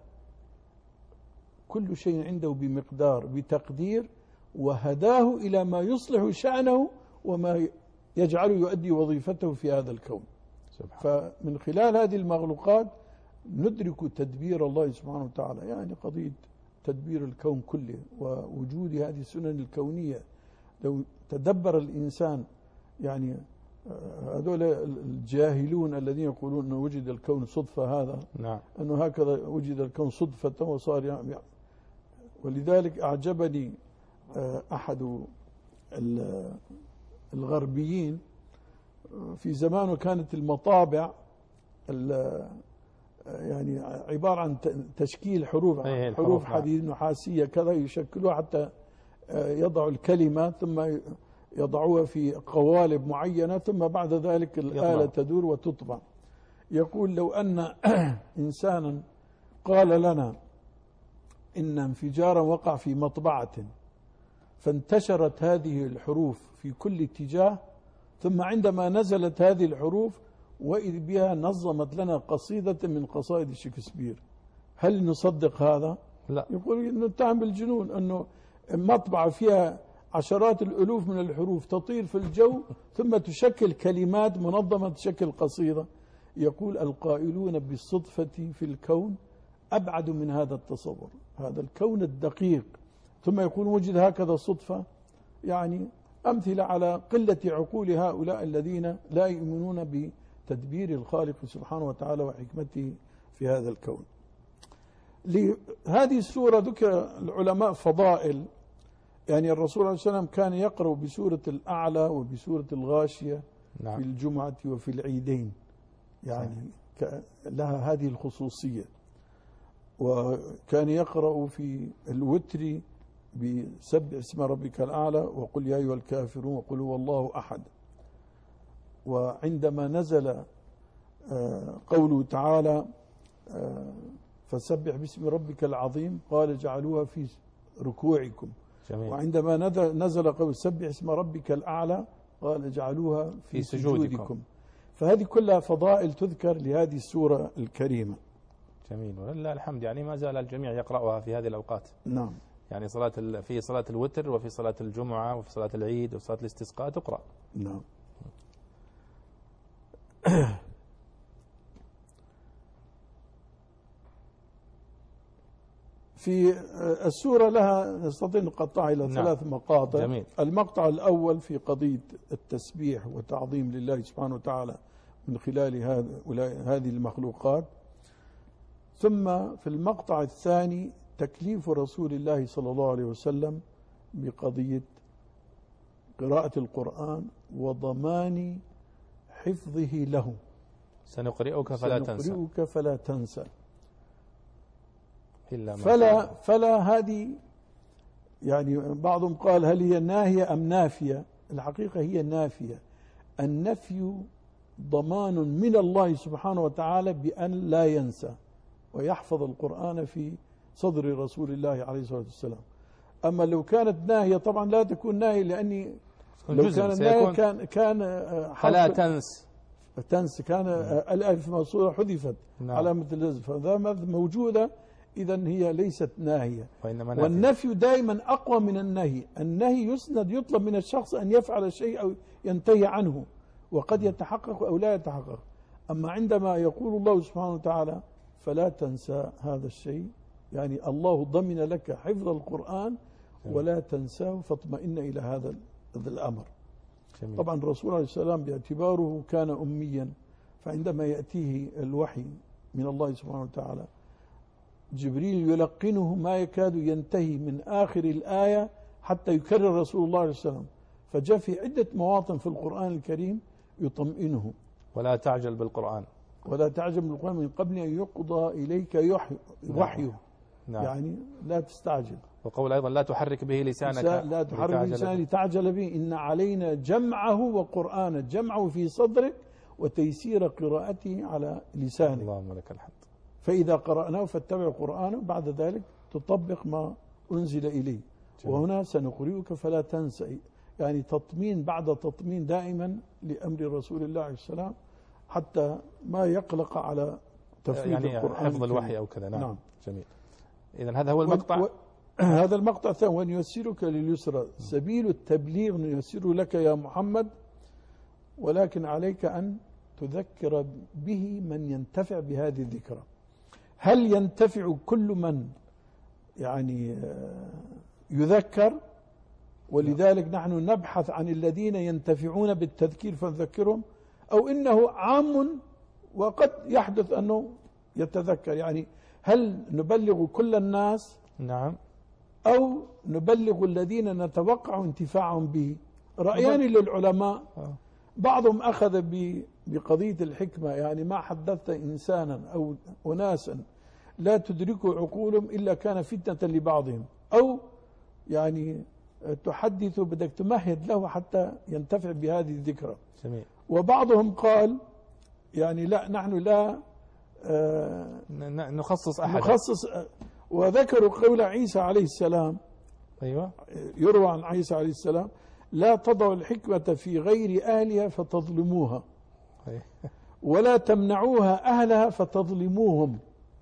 Speaker 3: كل شيء عنده بمقدار بتقدير، وهداه إلى ما يصلح شأنه وما يجعله يؤدي وظيفته في هذا الكون. فمن خلال هذه المخلوقات ندرك تدبير الله سبحانه وتعالى، يعني قضية تدبير الكون كله ووجود هذه السنن الكونية. لو تدبر الإنسان، يعني هذول الجاهلون الذين يقولون أنه وجد الكون صدفة، هذا
Speaker 2: نعم. أنه
Speaker 3: هكذا وجد الكون صدفة وصار يعني. ولذلك أعجبني أحد الغربيين في زمانه كانت المطابع يعني عبارة عن تشكيل حروف حديد نحاسية كذا يشكلوها حتى يضعوا الكلمة ثم يضعوها في قوالب معينة ثم بعد ذلك الآلة تدور وتطبع. يقول لو أن إنسانا قال لنا إن انفجارا وقع في مطبعة فانتشرت هذه الحروف في كل اتجاه، ثم عندما نزلت هذه الحروف وإذ بها نظمت لنا قصيدة من قصائد شكسبير، هل نصدق هذا؟
Speaker 2: لا.
Speaker 3: يقول نتهم بالجنون، أنه مطبعة فيها عشرات الألوف من الحروف تطير في الجو ثم تشكل كلمات منظمة تشكل قصيدة. يقول القائلون بالصدفة في الكون أبعد من هذا التصور، هذا الكون الدقيق ثم يكون وجد هكذا صدفة. يعني أمثلة على قلة عقول هؤلاء الذين لا يؤمنون بتدبير الخالق سبحانه وتعالى وحكمته في هذا الكون. لهذه السورة ذكر العلماء فضائل، يعني الرسول عليه السلام كان يقرأ بسورة الأعلى وبسورة الغاشية. نعم. في الجمعة وفي العيدين، يعني لها هذه الخصوصية. وكان يقرأ في الوتر بسبح اسم ربك الأعلى وقل يا أيها الكافرون وقل هو الله أحد. وعندما نزل قوله تعالى فسبح باسم ربك العظيم قال جعلوها في ركوعكم. جميل. وعندما نزل قول سبح اسم ربك الأعلى قال جعلوها في سجودكم. فهذه كلها فضائل تذكر لهذه السورة الكريمة.
Speaker 2: جميل، ولله الحمد. يعني ما زال الجميع يقرأها في هذه الأوقات.
Speaker 3: نعم.
Speaker 2: يعني في صلاة الوتر وفي صلاة الجمعة وفي صلاة العيد وفي صلاة الاستسقاء تقرأ.
Speaker 3: نعم. في السورة لها نستطيع نقطعها إلى 3 مقاطع.
Speaker 2: جميل.
Speaker 3: المقطع الأول في قضية التسبيح وتعظيم لله سبحانه وتعالى من خلال هذه المخلوقات. ثم في المقطع الثاني تكليف رسول الله صلى الله عليه وسلم بقضية قراءة القرآن وضمان حفظه له.
Speaker 2: سنقرئك
Speaker 3: فلا تنسى.
Speaker 2: إلا
Speaker 3: فلا هذه يعني بعضهم قال هل هي ناهية أم نافية؟ الحقيقة هي نافية. النفي ضمان من الله سبحانه وتعالى بأن لا ينسى ويحفظ القرآن في صدر رسول الله عليه الصلاة والسلام. أما لو كانت ناهية طبعا لا تكون ناهية، لأني لو كانت ناهية كان
Speaker 2: فلا تنس
Speaker 3: كان الألف موصولة حذفت علامة الجزم، فذا موجودة، إذن هي ليست ناهية. والنفي دائما أقوى من النهي. النهي يسند، يطلب من الشخص أن يفعل شيء أو ينتهي عنه، وقد يتحقق أو لا يتحقق. أما عندما يقول الله سبحانه وتعالى فلا تنسى هذا الشيء، يعني الله ضمن لك حفظ القرآن ولا تنساه، فاطمئن إلى هذا الأمر. طبعا الرسول عليه السلام باعتباره كان أميا، فعندما يأتيه الوحي من الله سبحانه وتعالى جبريل يلقنه ما يكاد ينتهي من آخر الآية حتى يكرر رسول الله عليه السلام. فجاء في عدة مواطن في القرآن الكريم يطمئنه:
Speaker 2: ولا تعجل بالقرآن،
Speaker 3: ولا تعجل بالقرآن من قبل أن يقضى إليك وحيه.
Speaker 2: نعم.
Speaker 3: يعني لا تستعجل.
Speaker 2: وقول أيضا لا تحرك به لسانك،
Speaker 3: لا تحرك لسانك لتعجل به، إن علينا جمعه وقرآنه، جمعه في صدرك وتيسير قراءته على لسانك.
Speaker 2: اللهم لك الحمد.
Speaker 3: فإذا قرأناه فاتبع قرآنه، بعد ذلك تطبق ما أنزل إليه. وهنا سنقرئك فلا تنسى، يعني تطمين بعد تطمين دائما لأمر رسول الله عليه السلام، حتى ما يقلق على تفويض
Speaker 2: يعني
Speaker 3: القرآن
Speaker 2: حفظ الوحي أو كذا.
Speaker 3: نعم.
Speaker 2: جميل. إذن هذا هو المقطع.
Speaker 3: هذا المقطع الثاني: ونيسرك لليسرى، سبيل التبليغ نيسر لك يا محمد، ولكن عليك أن تذكر به من ينتفع بهذه الذكرى. هل ينتفع كل من يعني يذكر؟ ولذلك نحن نبحث عن الذين ينتفعون بالتذكير فنذكرهم، أو إنه عام وقد يحدث أنه يتذكر؟ يعني هل نبلغ كل الناس؟
Speaker 2: نعم.
Speaker 3: أو نبلغ الذين نتوقع انتفاعهم به؟ رأيان للعلماء. بعضهم أخذ بقضية الحكمة، يعني ما حدثت إنسانا أو أناسا لا تدرك عقولهم إلا كان فتنة لبعضهم، أو يعني تحدث بدك تمهد له حتى ينتفع بهذه الذكرى.
Speaker 2: جميل.
Speaker 3: وبعضهم قال يعني لا، نحن لا
Speaker 2: نخصص أحد،
Speaker 3: وذكروا قول عيسى عليه السلام.
Speaker 2: أيوة.
Speaker 3: يروى عن عيسى عليه السلام: لا تضع الحكمة في غير أهلها فتظلموها، ولا تمنعوها أهلها فتظلموهم،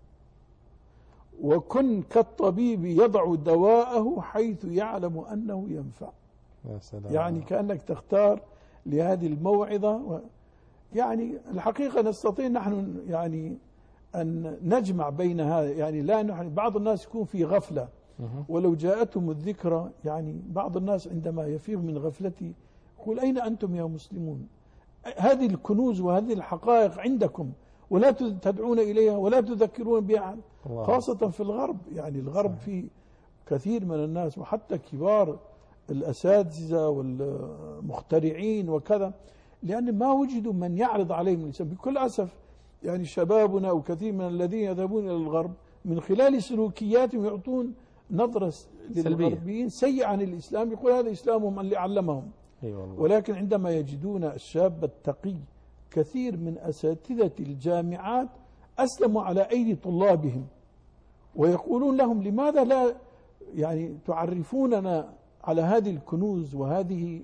Speaker 3: وكن كالطبيب يضع دواءه حيث يعلم أنه ينفع.
Speaker 2: يا سلام.
Speaker 3: يعني كأنك تختار لهذه الموعظة. يعني الحقيقة نستطيع نحن يعني أن نجمع بين هذا، يعني لا نحن بعض الناس يكون في غفلة، ولو جاءتهم الذكرى، يعني بعض الناس عندما يفيق من غفلته يقول: أين أنتم يا مسلمون؟ هذه الكنوز وهذه الحقائق عندكم ولا تدعون إليها ولا تذكرون بها، خاصة في الغرب. يعني الغرب في كثير من الناس وحتى كبار الأساتذة والمخترعين وكذا، لأن ما وجدوا من يعرض عليهم الإسلام. بكل أسف يعني شبابنا وكثير من الذين يذهبون إلى الغرب من خلال سلوكياتهم يعطون نظرة للغربيين سيئة عن الإسلام، يقول هذا إسلامهم اللي علمهم. ولكن عندما يجدون الشاب التقي، كثير من أساتذة الجامعات أسلموا على أيدي طلابهم، ويقولون لهم: لماذا لا يعني تعرفوننا على هذه الكنوز وهذه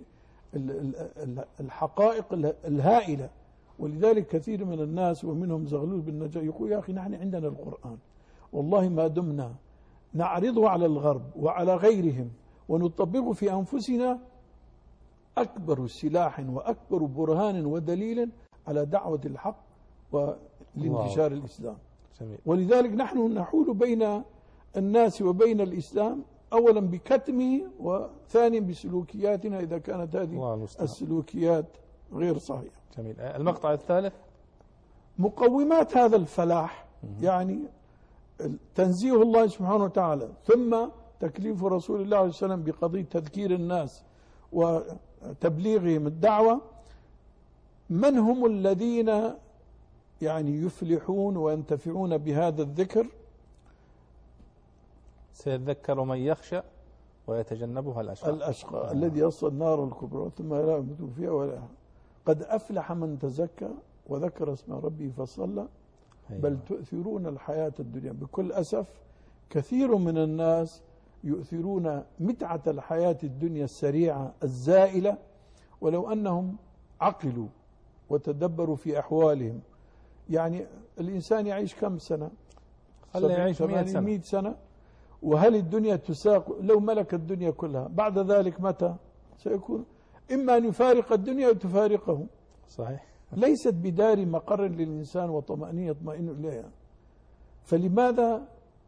Speaker 3: الحقائق الهائلة؟ ولذلك كثير من الناس ومنهم زغلول بن نجار يقول: يا أخي نحن عندنا القرآن، والله ما دمنا نعرضه على الغرب وعلى غيرهم ونطبقه في أنفسنا أكبر سلاح وأكبر برهان ودليل على دعوة الحق ولانتشار الإسلام.
Speaker 2: جميل.
Speaker 3: ولذلك نحن نحول بين الناس وبين الإسلام، أولا بكتمه، وثانيا بسلوكياتنا إذا كانت هذه السلوكيات غير صحيحة.
Speaker 2: جميل. المقطع الثالث:
Speaker 3: مقومات هذا الفلاح، يعني تنزيه الله سبحانه وتعالى، ثم تكليف رسول الله عليه وسلم بقضية تذكير الناس وتبليغهم الدعوة. من هم الذين يعني يفلحون وينتفعون بهذا الذكر؟
Speaker 2: سيذكر من يخشى ويتجنبها الأشقى.
Speaker 3: الأشقى الذي يصل النار الكبرى ثم لا يموت فيها ولا. قد أفلح من تزكى وذكر اسم ربه فصلى بل تؤثرون الحياة الدنيا. بكل أسف كثير من الناس يؤثرون متعة الحياة الدنيا السريعة الزائلة، ولو أنهم عقلوا وتدبروا في أحوالهم. يعني الإنسان يعيش كم سنة؟
Speaker 2: خلي يعيش 100
Speaker 3: سنة. وهل الدنيا تساق؟ لو ملك الدنيا كلها بعد ذلك متى سيكون؟ إما أن يفارق الدنيا أو تفارقه.
Speaker 2: صحيح.
Speaker 3: ليست بدار مقر للإنسان وطمأنينة يطمئن إليها. فلماذا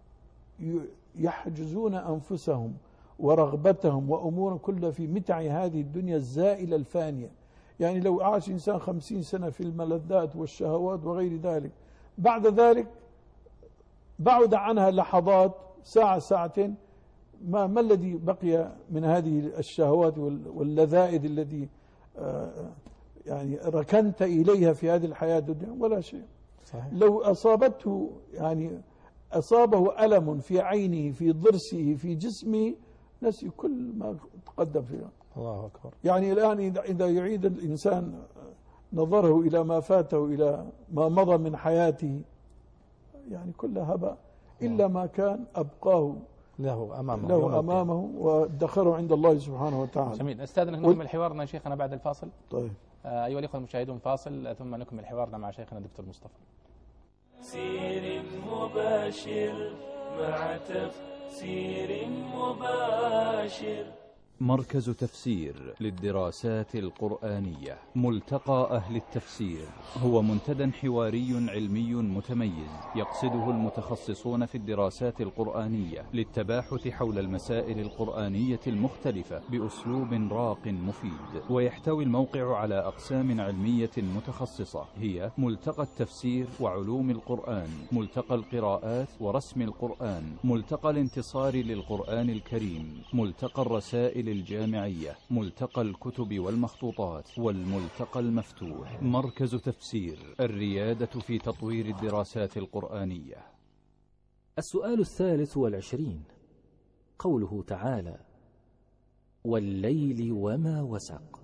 Speaker 3: يحجزون أنفسهم ورغبتهم وأمورا كلها في متع هذه الدنيا الزائلة الفانية؟ يعني لو عاش إنسان 50 سنة في الملذات والشهوات وغير ذلك، بعد ذلك بعد عنها لحظات، ساعة ساعتين، ما الذي بقي من هذه الشهوات واللذائذ التي يعني ركنت إليها في هذه الحياة الدنيا؟ ولا شيء.
Speaker 2: صحيح.
Speaker 3: لو أصابته يعني أصابه ألم في عينه في ضرسه في جسمه نسي كل ما تقدم فيها.
Speaker 2: الله أكبر.
Speaker 3: يعني الآن إذا يعيد الإنسان نظره إلى ما فاته إلى ما مضى من حياته يعني كلها هباء إلا ما كان أبقاه
Speaker 2: له أمامه
Speaker 3: وادخره عند الله سبحانه وتعالى.
Speaker 2: جميل. أستاذنا نكمل حوارنا شيخنا بعد الفاصل.
Speaker 3: طيب.
Speaker 2: أيها الأخوة المشاهدون، فاصل ثم نكمل حوارنا مع شيخنا الدكتور مصطفى.
Speaker 1: تفسير مباشر مع تفسير مباشر.
Speaker 5: مركز تفسير للدراسات القرآنية ملتقى أهل التفسير هو منتدى حواري علمي متميز يقصده المتخصصون في الدراسات القرآنية للتباحث حول المسائل القرآنية المختلفة بأسلوب راق مفيد. ويحتوي الموقع على أقسام علمية متخصصة هي ملتقى التفسير وعلوم القرآن، ملتقى القراءات ورسم القرآن، ملتقى الانتصار للقرآن الكريم، ملتقى الرسائل الجامعية، ملتقى الكتب والمخطوطات، والملتقى المفتوح. مركز تفسير، الريادة في تطوير الدراسات القرآنية.
Speaker 4: السؤال 23 قوله تعالى: والليل وما وسق.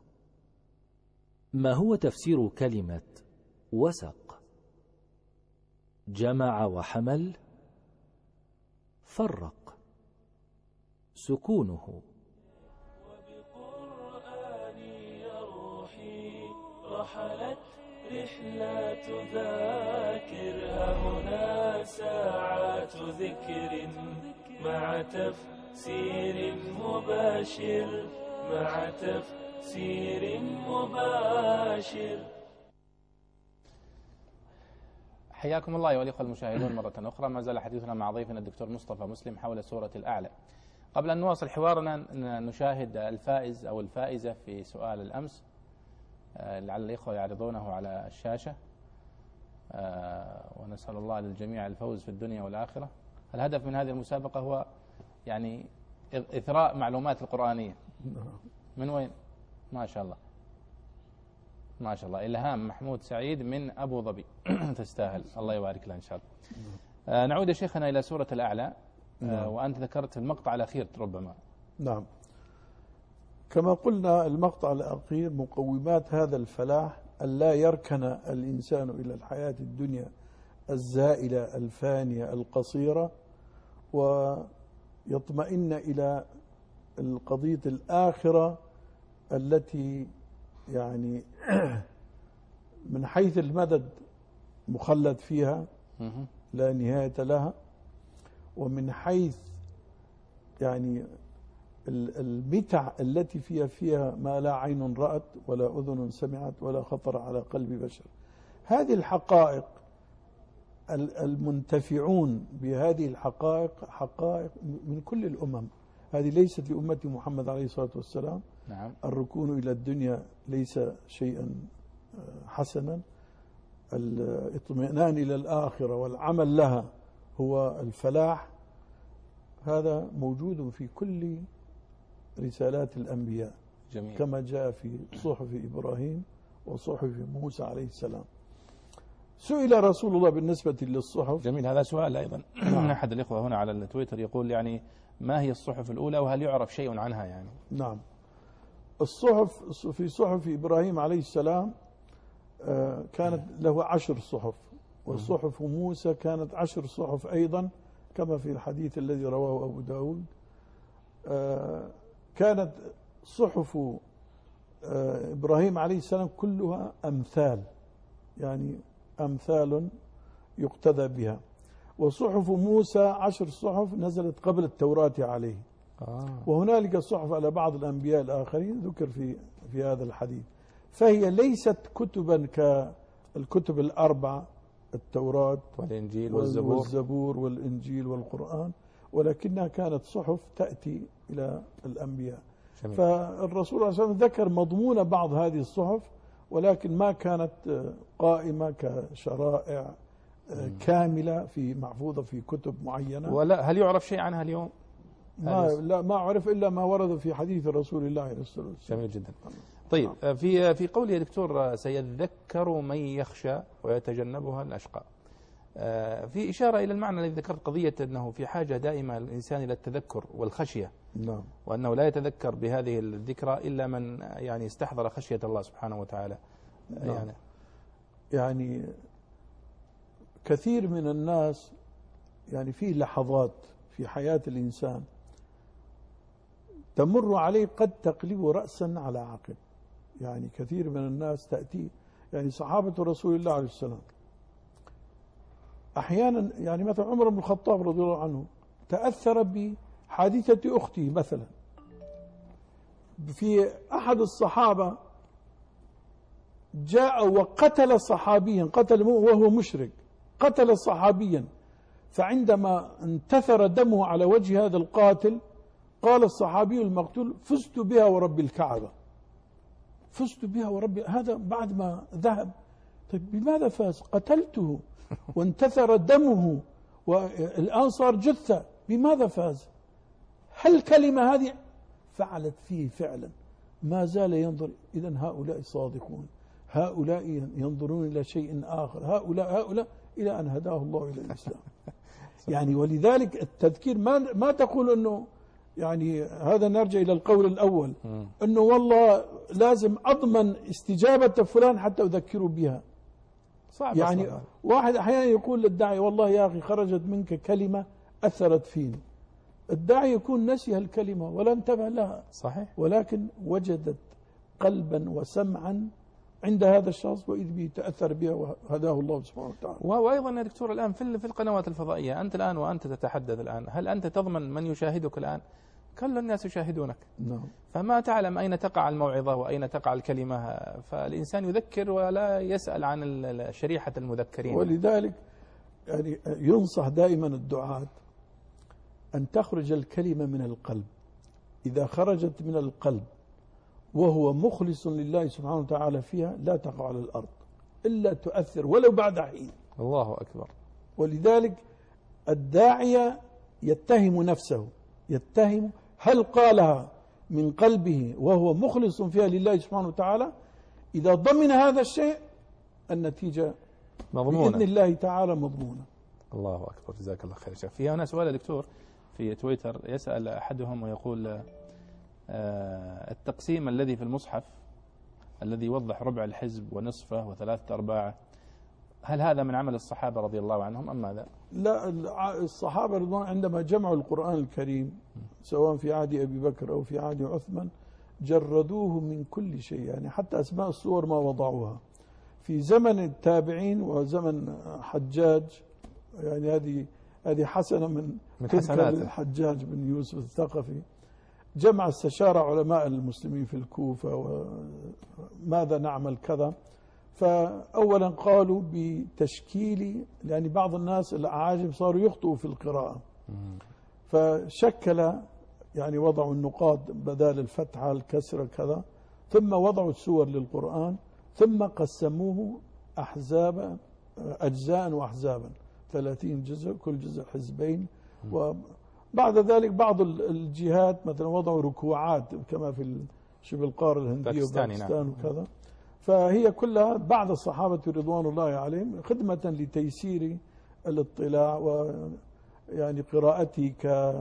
Speaker 4: ما هو تفسير كلمة وسق؟ جمع وحمل، فرق، سكونه.
Speaker 1: رحلت رحلات ذاكر هنا ساعات ذكر مع تفسير مباشر مع تفسير مباشر.
Speaker 2: حياكم الله أيها الأخوة المشاهدون مرة أخرى. ما زال حديثنا مع ضيفنا الدكتور مصطفى مسلم حول سورة الأعلى. قبل أن نواصل حوارنا نشاهد الفائز أو الفائزة في سؤال الأمس، لعل الإخوة يعرضونه على الشاشة، ونسأل الله للجميع الفوز في الدنيا والآخرة. الهدف من هذه المسابقة هو يعني إثراء معلومات القرآنية. من وين؟ ما شاء الله ما شاء الله، إلهام محمود سعيد من أبو ظبي. تستاهل، الله يبارك لها إن شاء الله. نعود يا شيخنا إلى سورة الأعلى. وأنت ذكرت المقطع الأخير ربما.
Speaker 3: نعم، كما قلنا المقطع الأخير مقومات هذا الفلاح ألا يركن الإنسان إلى الحياة الدنيا الزائلة الفانية القصيرة، ويطمئن إلى القضية الآخرة التي يعني من حيث المدد مخلد فيها لا نهاية لها، ومن حيث يعني المتع التي فيها ما لا عين رأت ولا أذن سمعت ولا خطر على قلب بشر. هذه الحقائق المنتفعون بهذه الحقائق حقائق من كل الأمم، هذه ليست لأمة محمد عليه الصلاة والسلام.
Speaker 2: نعم.
Speaker 3: الركون إلى الدنيا ليس شيئا حسنا، الاطمئنان إلى الآخرة والعمل لها هو الفلاح. هذا موجود في كل رسالات الأنبياء.
Speaker 2: جميل.
Speaker 3: كما جاء في صحف إبراهيم وصحف موسى عليه السلام. سئل رسول الله بالنسبة للصحف.
Speaker 2: جميل، هذا سؤال أيضا من أحد الإخوة هنا على التويتر يقول يعني ما هي الصحف الأولى وهل يعرف شيء عنها يعني؟
Speaker 3: نعم، الصحف في صحف إبراهيم عليه السلام كانت له 10 صحف، وصحف موسى كانت 10 صحف أيضا كما في الحديث الذي رواه أبو داود. كانت صحف إبراهيم عليه السلام كلها أمثال، يعني أمثال يقتدى بها، وصحف موسى 10 صحف نزلت قبل التوراة عليه. وهنالك صحف على بعض الأنبياء الآخرين ذكر في هذا الحديث، فهي ليست كتبا كالكتب الأربع، التوراة
Speaker 2: والإنجيل
Speaker 3: والزبور والإنجيل والقرآن، ولكنها كانت صحف تأتي إلى الأنبياء.
Speaker 2: جميل.
Speaker 3: فالرسول صلى الله عليه وسلم ذكر مضمون بعض هذه الصحف، ولكن ما كانت قائمة كشرائع كاملة في محفوظة في كتب معينة.
Speaker 2: ولا هل يعرف شيء عنها اليوم؟
Speaker 3: ما عرف إلا ما ورد في حديث رسول الله عليه الصلاة والسلام.
Speaker 2: جميل جدا. طيب، في قوله يا دكتور سيذكر من يخشى ويتجنبها الأشقى، في إشارة إلى المعنى الذي ذكرت، قضية أنه في حاجة دائمة الإنسان إلى التذكر والخشية.
Speaker 3: نعم.
Speaker 2: وأنه لا يتذكر بهذه الذكرى إلا من يعني استحضر خشية الله سبحانه وتعالى.
Speaker 3: نعم. يعني كثير من الناس يعني في لحظات في حياة الإنسان تمر عليه قد تقلب رأسا على عقب. يعني كثير من الناس تأتي، يعني صحابة رسول الله عليه السلام أحيانا، يعني مثلا عمر بن الخطاب رضي الله عنه تأثر بحادثة أخته مثلا. في أحد الصحابة جاء وقتل صحابيا، قتل وهو مشرك، قتل صحابيا، فعندما انتثر دمه على وجه هذا القاتل قال الصحابي المقتول: فزت بها ورب الكعبة، فزت بها ورب، هذا بعد ما ذهب. طيب بماذا فاز؟ قتلته وانتثر دمه والآن صار جثة، بماذا فاز؟ هل الكلمة هذه فعلت فيه فعلا؟ ما زال ينظر. إذن هؤلاء صادقون، هؤلاء ينظرون إلى شيء آخر، هؤلاء إلى أن هداه الله إلى الإسلام. يعني ولذلك التذكير ما تقول أنه يعني هذا، نرجع إلى القول الأول أنه والله لازم أضمن استجابة فلان حتى أذكره بها.
Speaker 2: صعب.
Speaker 3: يعني
Speaker 2: أصلاً.
Speaker 3: واحد أحيانا يقول للداعي: والله يا أخي خرجت منك كلمة أثرت فيني. الداعي يكون نسي الكلمة ولا انتبه لها،
Speaker 2: صحيح،
Speaker 3: ولكن وجدت قلبا وسمعا عند هذا الشخص وإذ به تأثر بها وهداه الله سبحانه وتعالى.
Speaker 2: وأيضا يا دكتور الآن في القنوات الفضائية، أنت الآن وأنت تتحدث الآن، هل أنت تضمن من يشاهدك الآن؟ كل الناس يشاهدونك.
Speaker 3: نعم.
Speaker 2: فما تعلم أين تقع الموعظة وأين تقع الكلمة، فالإنسان يذكر ولا يسأل عن شريحة المذكرين.
Speaker 3: ولذلك يعني ينصح دائما الدعاة أن تخرج الكلمة من القلب. إذا خرجت من القلب وهو مخلص لله سبحانه وتعالى فيها لا تقع على الأرض إلا تؤثر ولو بعد حين.
Speaker 2: الله أكبر.
Speaker 3: ولذلك الداعية يتهم نفسه، يتهم هل قالها من قلبه وهو مخلص فيها لله سبحانه وتعالى. إذا ضمن هذا الشيء النتيجة
Speaker 2: مضمونة
Speaker 3: بإذن الله تعالى مضمونة.
Speaker 2: الله أكبر، جزاك الله خير. في هنا سؤال يا دكتور في تويتر، يسأل أحدهم ويقول: التقسيم الذي في المصحف الذي يوضح ربع الحزب ونصفه وثلاثة أرباعه، هل هذا من عمل الصحابة رضي الله عنهم أم ماذا؟
Speaker 3: لا، الصحابة رضي الله عندما جمعوا القرآن الكريم سواء في عهد أبي بكر أو في عهد عثمان جردوه من كل شيء، يعني حتى أسماء السور ما وضعوها. في زمن التابعين وزمن حجاج، يعني هذه حسنة من
Speaker 2: حسنات
Speaker 3: الحجاج بن يوسف الثقفي، جمع استشار علماء المسلمين في الكوفة وماذا نعمل كذا. فأولا قالوا بتشكيل، لأن بعض الناس الأعاجم صاروا يخطئوا في القراءة، فشكل يعني وضعوا النقاط بدال الفتحة الكسرة كذا، ثم وضعوا السور للقرآن، ثم قسموه أحزاب أجزاء وأحزابا 30 جزء، كل جزء حزبين. وبعد ذلك بعض الجهات مثلا وضعوا ركوعات كما في شبه القارة الهندية وباكستان وكذا. فهي كلها بعد الصحابة رضوان الله عليهم خدمة لتيسير الاطلاع ويعني قراءته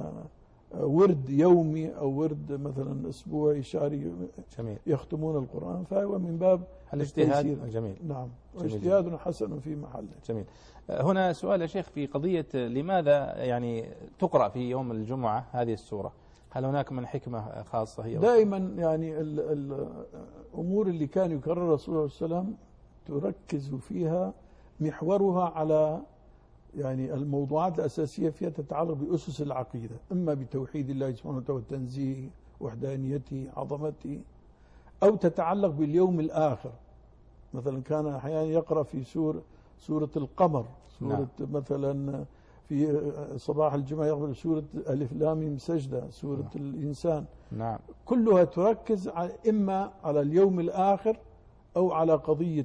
Speaker 3: كورد يومي أو ورد مثلا أسبوعي شهري.
Speaker 2: جميل.
Speaker 3: يختمون القرآن، فهو من باب
Speaker 2: الاجتهاد. جميل.
Speaker 3: نعم، واجتهاد حسن في محله.
Speaker 2: جميل. هنا سؤال يا شيخ في قضية لماذا يعني تقرأ في يوم الجمعة هذه السورة؟ هل هناك من حكمة خاصة هي؟
Speaker 3: دائما يعني الأمور اللي كان يكررها الرسول صلى الله عليه وسلم تركز فيها محورها على يعني الموضوعات الأساسية فيها تتعلق بأسس العقيدة، إما بتوحيد الله سبحانه وتعالى وتنزيهه وحدانيته عظمته، أو تتعلق باليوم الآخر. مثلا كان أحيانا يقرأ في سورة القمر، سورة مثلا في صباح الجمعة يقرأ سورة ألف لام ميم سجدة، سورة الإنسان.
Speaker 2: نعم.
Speaker 3: كلها تركز إما على اليوم الآخر أو على قضية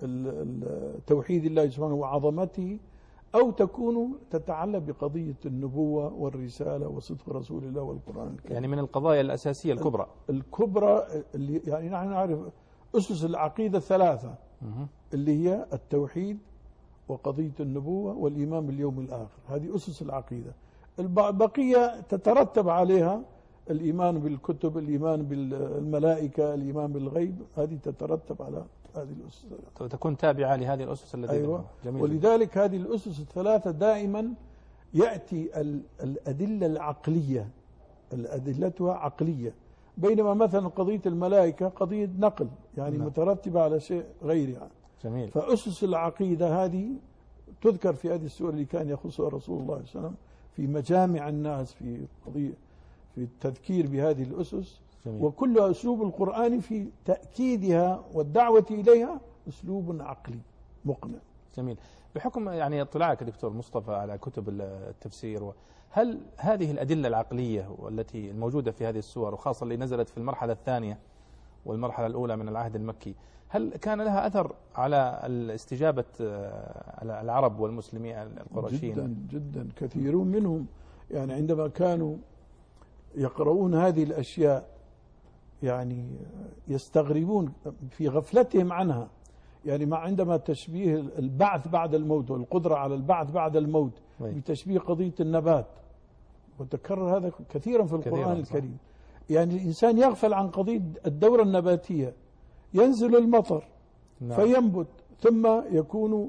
Speaker 3: توحيد الله سبحانه وعظمته، أو تكون تتعلق بقضية النبوة والرسالة وصدق رسول الله والقرآن الكريم.
Speaker 2: يعني من القضايا الأساسية
Speaker 3: الكبرى اللي يعني نحن نعرف أسس العقيدة ثلاثة، اللي هي التوحيد وقضية النبوة والإيمان باليوم الآخر. هذه أسس العقيدة. البقية تترتب عليها الإيمان بالكتب، الإيمان بالملائكة، الإيمان بالغيب، هذه تترتب على هذه الأسس،
Speaker 2: تكون تابعة لهذه الأسس التي
Speaker 3: أيوة.
Speaker 2: جميل.
Speaker 3: ولذلك هذه الأسس الثلاثة دائما يأتي الأدلة العقلية، أدلتها عقلية، بينما مثلا قضية الملائكة قضية نقل يعني مترتبة على شيء غيرها.
Speaker 2: جميل.
Speaker 3: فأسس العقيدة هذه تذكر في هذه السورة اللي كان يخصها رسول الله صلى الله عليه وسلم في مجامع الناس في قضية في التذكير بهذه الأسس.
Speaker 2: جميل.
Speaker 3: وكل أسلوب القرآن في تأكيدها والدعوة إليها أسلوب عقلي مقنع.
Speaker 2: جميل. بحكم يعني اطلاعك دكتور مصطفى على كتب التفسير، هل هذه الأدلة العقلية والتي الموجودة في هذه السور، وخاصة اللي نزلت في المرحلة الثانية والمرحلة الأولى من العهد المكي، هل كان لها أثر على استجابة العرب والمسلمين القرشيين؟
Speaker 3: جدا جدا. كثيرون منهم يعني عندما كانوا يقرؤون هذه الأشياء يعني يستغربون في غفلتهم عنها. يعني عندما تشبيه البعث بعد الموت والقدرة على البعث بعد الموت بتشبيه قضية النبات، وتكرر هذا كثيرا في القرآن الكريم. يعني الإنسان يغفل عن قضية الدورة النباتية، ينزل المطر فينبت ثم يكون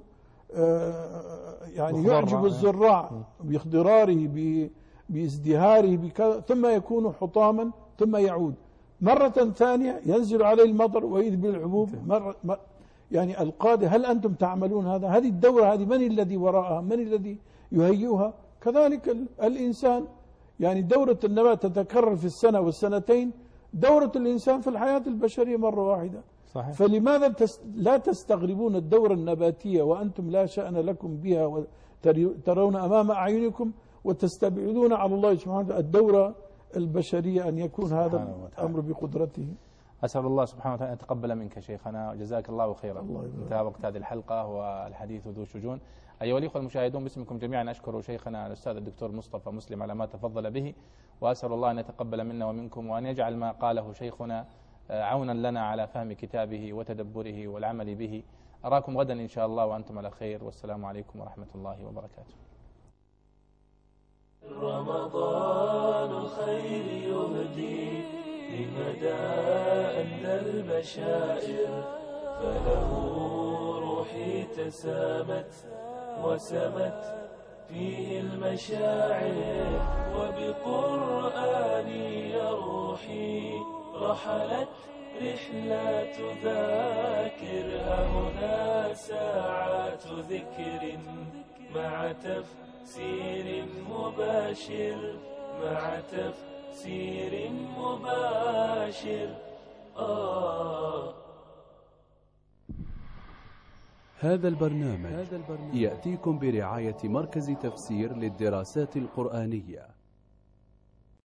Speaker 3: يعني يعجب الزراع باخضراره بازدهاره ثم يكون حطاما ثم يعود مرة ثانية، ينزل عليه المطر ويذبل الحبوب يعني القادة. هل أنتم تعملون هذا؟ هذه الدورة هذه من الذي وراءها؟ من الذي يهيئها؟ كذلك الإنسان يعني دورة النبات تتكرر في السنة والسنتين، دورة الإنسان في الحياة البشرية مرة واحدة.
Speaker 2: صحيح.
Speaker 3: فلماذا لا تستغربون الدورة النباتية وأنتم لا شأن لكم بها وترون أمام أعينكم، وتستبعدون على الله سبحانه وتعالى الدورة البشرية أن يكون هذا الأمر بقدرته.
Speaker 2: أسأل الله سبحانه وتعالى أن يتقبل منك شيخنا، وجزاك الله خيرا. انتهى وقت هذه الحلقة والحديث ذو شجون. أيها الأخوة المشاهدون، باسمكم جميعا أشكر شيخنا الأستاذ الدكتور مصطفى مسلم على ما تفضل به، وأسأل الله أن يتقبل منا ومنكم، وأن يجعل ما قاله شيخنا عونا لنا على فهم كتابه وتدبره والعمل به. أراكم غدا إن شاء الله وأنتم على خير، والسلام عليكم ورحمة الله وبركاته.
Speaker 1: رمضان الخير يهدي لمدى أندى البشائر، فله روحي تسامت وسمت فيه المشاعر، وبقرآني يا روحي رحلت رحلات ذاكر. هنا ساعات ذكر مع تفسير مباشر، مع تفسير مباشر.
Speaker 6: هذا البرنامج يأتيكم برعاية مركز تفسير للدراسات القرآنية.